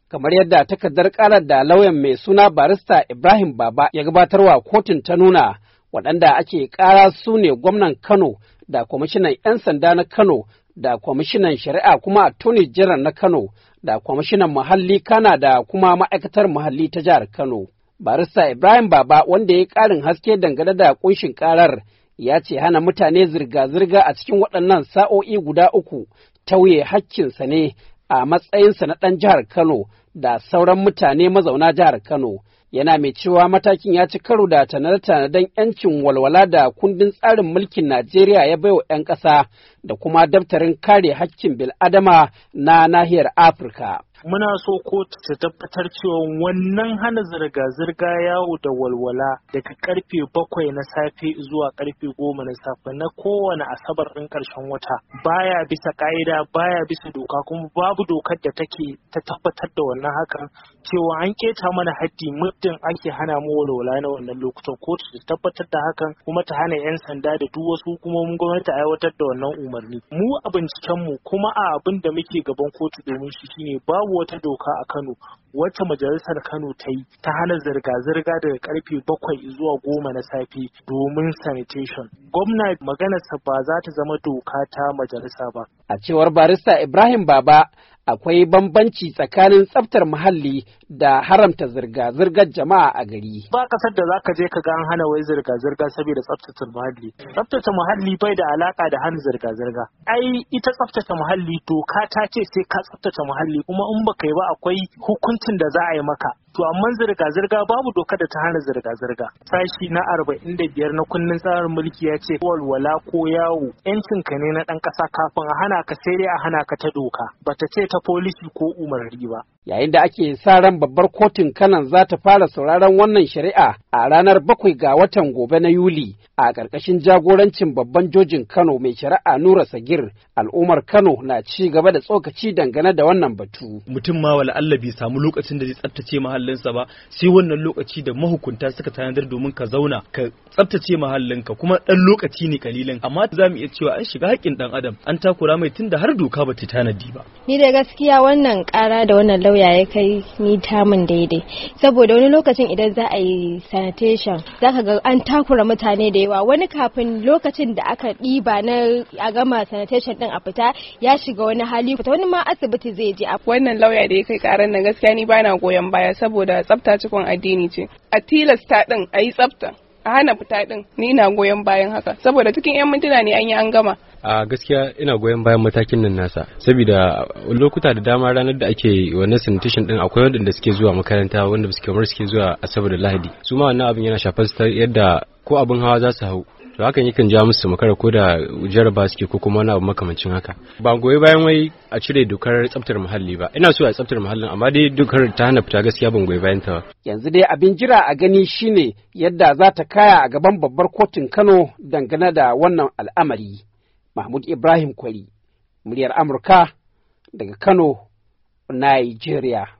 kamar yadda takardar ƙarar da lauyan mai suna barista Ibrahim Baba ya gabatarwa kotun ta nuna. Waɗanda ake ƙara su ne gwamnan Kano da kwamishinan 'yan sanda na Kano da kwamishinan shari'a kuma attorney general na Kano da kwamishinan muhalli kana da kuma ma'aikatar muhalli ta jihar Kano. Barista Ibrahim Baba wanda ya yi ƙarin haske dangane da ƙunshin ƙarar ya ce hana mutane zirga-zirga a cikin waɗannan sa'o'i guda uku tauye hakkinsa ne a matsayinsa na ɗan jihar Kano da sauran mutane mazauna jihar Kano. Yana mai cewa matakin ya ci karo da tanade-tanaden 'yancin walwala da kundin tsarin mulkin Najeriya ya baiwa 'yan ƙasa da kuma daftarin kare hakkin bil'adama na nahiyar Afirka. Muna so kotu ta tabbatar cewa wannan hana zirga-zirga yawo da walwala daga karfe 7 na safe zuwa karfe 10 na safe na kowane asabar ɗin ƙarshen wata baya bisa ƙa'ida baya bisa doka kuma babu dokar da take ta tabbatar da wannan hakan cewa an keta mana haddi muddin ake hana mu walwala na wannan lokutan kotu ta tabbatar da hakan kuma ta hana 'yan sanda da duk wasu hukumomin gwamnati aiwatar da wannan umarni. Mu a binciken mu kuma a abin da muke gaban kotu domin shi shine babu wata doka a Kano wacce majalisar Kano ta yi ta hana zirga-zirga daga karfe 7 zuwa 10 na safe domin sanitation. Gwamna maganarsa ba za ta zama doka ta majalisa ba. A cewar barista Ibrahim Baba, akwai bambanci tsakanin tsaftar muhalli da haramta zirga-zirgar jama'a a gari. Ba kasar da zaka je ka ga an hana wai zirga-zirga saboda tsaftace muhalli. Tsaftace muhalli bai da alaka da hana zirga-zirga. Ai ita tsaftace muhalli doka ta ce sai ka tsaftace muhalli kuma in baka yi ba akwai hukuncin da za a yi maka. To amma zirga-zirga babu doka da ta hana zirga-zirga. Sashi na 45 na kundin tsarin mulki ya ce walwala ko yawo yancinka ne na ɗan ƙasa kafin a hana ka sai dai a hana ka ta doka. Bata ce ta polisi ko umarni ba. Yayin da ake sa ran babbar kotun Kanan za ta fara sauraron wannan shari'a a ranar 7 ga watan gobe na Yuli a ƙarƙashin jagorancin babban jojin Kano mai shari'a Nura Sagir, al'ummar Kano na ci gaba da tsokaci dangane da wannan batu. Mutum ma wala Allah bai samu lokacin da zai tsaftace mahallinsa ba, sai wannan lokaci da mahukunta suka tanadar domin ka zauna ka tsaftace mahallinka kuma ɗan lokaci ne kalilan, amma za mu iya cewa an shiga haƙƙin ɗan adam an takura mai tunda har doka ba ta tanadi ba. Ni da gaskiya wannan ƙara da wannan lauya ya kai ni tamun daidai, saboda wani lokacin idan za a yi sanitation zaka ga an takura mutane da yawa, wani kafin lokacin da aka ɗiba na a gama sanitation din a fita ya shiga wani hali fita, wani ma asibiti zai je. Wannan lauya da ya kai ƙaran nan gaskiya ni bana goyon baya saboda tsafta cikon addini ce, a tilasta din a yi tsafta a hana fita din ni na goyon bayan haka saboda cikin 'yan mintuna ne an yi an gama. A gaskiya ina goyon bayan matakin nan nasa saboda lokuta da dama ranar da ake wannan sanitation din akwai wanda suke zuwa makaranta wanda suke zuwa asabar da lahadi, su ma wannan abin yana shafar su yadda ko abin hawa za su hau to hakan yakan ja musu makara ko da jaraba suke ko kuma wani abu makamancin haka. Ba goyi bayan wai a cire dokar tsaftar muhalli ba, ina so a tsaftar muhallin amma dai dokar ta hana fita gaskiya ban goyi bayan ta ba. Yanzu dai abin jira a gani shine yadda za ta kaya a gaban babbar kotun Kano dangane da wannan al'amari. Mahmud Ibrahim Kwari, muryar Amurka daga Kano, Nigeria.